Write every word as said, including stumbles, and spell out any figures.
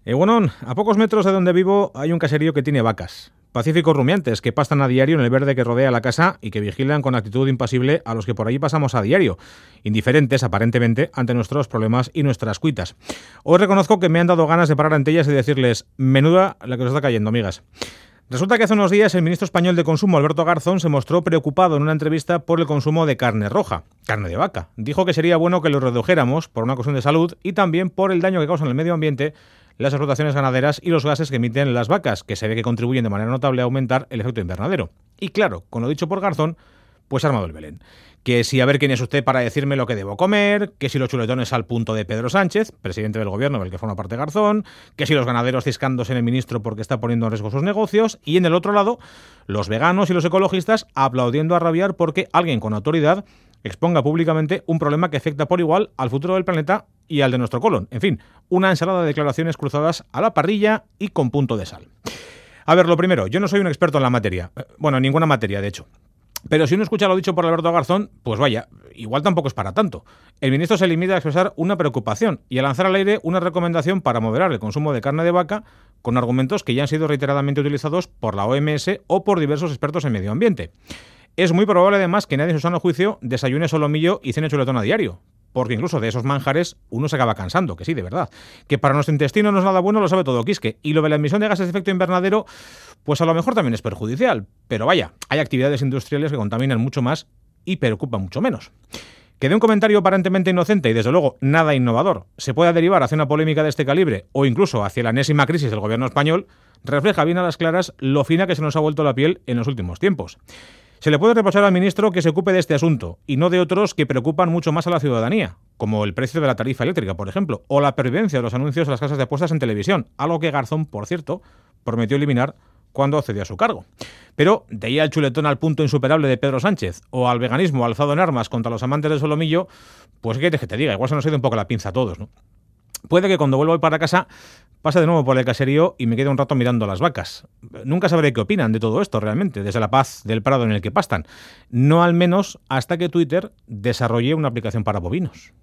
Egunon, a pocos metros de donde vivo hay un caserío que tiene vacas. Pacíficos rumiantes que pastan a diario en el verde que rodea la casa y que vigilan con actitud impasible a los que por allí pasamos a diario, indiferentes aparentemente ante nuestros problemas y nuestras cuitas. Hoy reconozco que me han dado ganas de parar ante ellas y decirles, menuda la que os está cayendo, amigas. Resulta que hace unos días el ministro español de Consumo, Alberto Garzón, se mostró preocupado en una entrevista por el consumo de carne roja, carne de vaca. Dijo que sería bueno que lo redujéramos por una cuestión de salud y también por el daño que causan al medio ambiente las explotaciones ganaderas y los gases que emiten las vacas, que se ve que contribuyen de manera notable a aumentar el efecto invernadero. Y claro, con lo dicho por Garzón, pues ha armado el Belén. Que si a ver quién es usted para decirme lo que debo comer, que si los chuletones al punto de Pedro Sánchez, presidente del gobierno del que forma parte Garzón, que si los ganaderos ciscándose en el ministro porque está poniendo en riesgo sus negocios, y en el otro lado, los veganos y los ecologistas aplaudiendo a rabiar porque alguien con autoridad exponga públicamente un problema que afecta por igual al futuro del planeta y al de nuestro colon. En fin, una ensalada de declaraciones cruzadas a la parrilla y con punto de sal. A ver, lo primero, yo no soy un experto en la materia. Bueno, en ninguna materia, de hecho. Pero si uno escucha lo dicho por Alberto Garzón, pues vaya, igual tampoco es para tanto. El ministro se limita a expresar una preocupación y a lanzar al aire una recomendación para moderar el consumo de carne de vaca con argumentos que ya han sido reiteradamente utilizados por la O M S o por diversos expertos en medio ambiente. Es muy probable además que nadie en su sano juicio desayune solomillo y cene chuletón a diario, porque incluso de esos manjares uno se acaba cansando, que sí, de verdad. Que para nuestro intestino no es nada bueno, lo sabe todo Quisque. Y lo de la emisión de gases de efecto invernadero, pues a lo mejor también es perjudicial. Pero vaya, hay actividades industriales que contaminan mucho más y preocupan mucho menos. Que de un comentario aparentemente inocente y desde luego nada innovador se pueda derivar hacia una polémica de este calibre o incluso hacia la enésima crisis del gobierno español, refleja bien a las claras lo fina que se nos ha vuelto la piel en los últimos tiempos. Se le puede reprochar al ministro que se ocupe de este asunto y no de otros que preocupan mucho más a la ciudadanía, como el precio de la tarifa eléctrica, por ejemplo, o la pervivencia de los anuncios de las casas de apuestas en televisión, algo que Garzón, por cierto, prometió eliminar cuando accedió a su cargo. Pero de ahí al chuletón al punto insuperable de Pedro Sánchez o al veganismo alzado en armas contra los amantes del solomillo, pues qué quieres que te diga, igual se nos ha ido un poco la pinza a todos, ¿no? Puede que cuando vuelva hoy para casa pase de nuevo por el caserío y me quede un rato mirando las vacas. Nunca sabré qué opinan de todo esto realmente, desde la paz del prado en el que pastan. No al menos hasta que Twitter desarrolle una aplicación para bovinos.